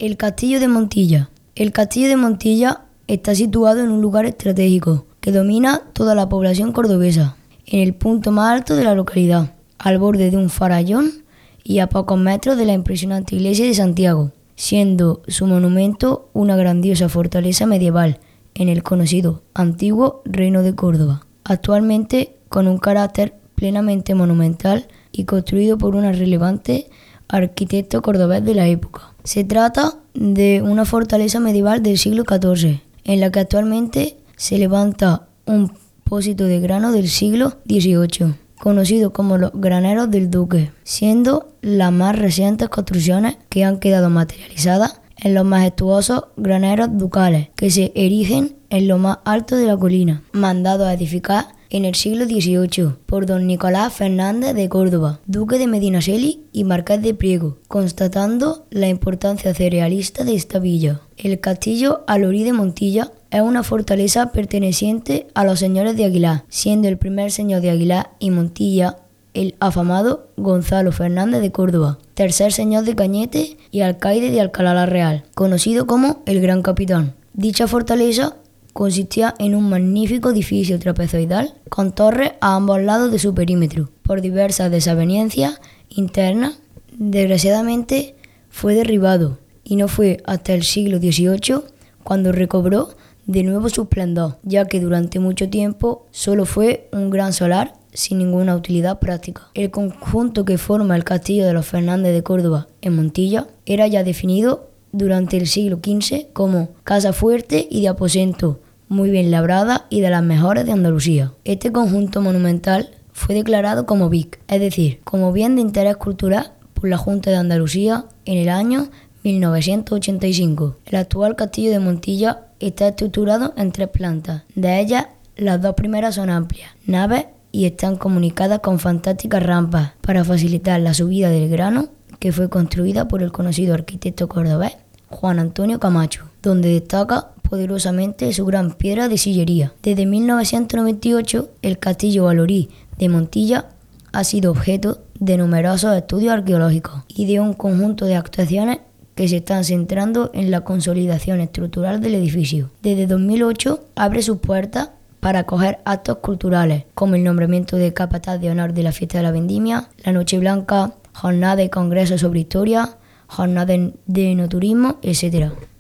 El castillo de Montilla. El castillo de Montilla está situado en un lugar estratégico que domina toda la población cordobesa, en el punto más alto de la localidad, al borde de un farallón y a pocos metros de la impresionante iglesia de Santiago, siendo su monumento una grandiosa fortaleza medieval en el conocido antiguo Reino de Córdoba, actualmente con un carácter plenamente monumental y construido por un relevante arquitecto cordobés de la época. Se trata de una fortaleza medieval del siglo XIV, en la que actualmente se levanta un pósito de grano del siglo XVIII, conocido como los Graneros del Duque, siendo las más recientes construcciones que han quedado materializadas en los majestuosos graneros ducales que se erigen en lo más alto de la colina, mandados a edificar en el siglo XVIII por don Nicolás Fernández de Córdoba, duque de Medinaceli y marqués de Priego, constatando la importancia cerealista de esta villa. El castillo Alorí de Montilla es una fortaleza perteneciente a los señores de Aguilar, siendo el primer señor de Aguilar y Montilla el afamado Gonzalo Fernández de Córdoba, tercer señor de Cañete y alcaide de Alcalá la Real, conocido como el Gran Capitán. Dicha fortaleza consistía en un magnífico edificio trapezoidal con torres a ambos lados de su perímetro. Por diversas desavenencias internas, desgraciadamente fue derribado y no fue hasta el siglo XVIII cuando recobró de nuevo su esplendor, ya que durante mucho tiempo solo fue un gran solar sin ninguna utilidad práctica. El conjunto que forma el castillo de los Fernández de Córdoba en Montilla era ya definido durante el siglo XV como casa fuerte y de aposento, muy bien labrada y de las mejores de Andalucía. Este conjunto monumental fue declarado como BIC, es decir, como bien de interés cultural por la Junta de Andalucía en el año 1985. El actual castillo de Montilla está estructurado en 3 plantas. De ellas, las 2 primeras son amplias naves y están comunicadas con fantásticas rampas para facilitar la subida del grano, que fue construida por el conocido arquitecto cordobés Juan Antonio Camacho, donde destaca poderosamente su gran piedra de sillería. Desde 1998, el castillo Alorí de Montilla ha sido objeto de numerosos estudios arqueológicos y de un conjunto de actuaciones que se están centrando en la consolidación estructural del edificio. Desde 2008 abre sus puertas para acoger actos culturales, como el nombramiento de capataz de honor de la fiesta de la vendimia, la Noche Blanca, jornadas de congresos sobre historia, jornadas de enoturismo, etc.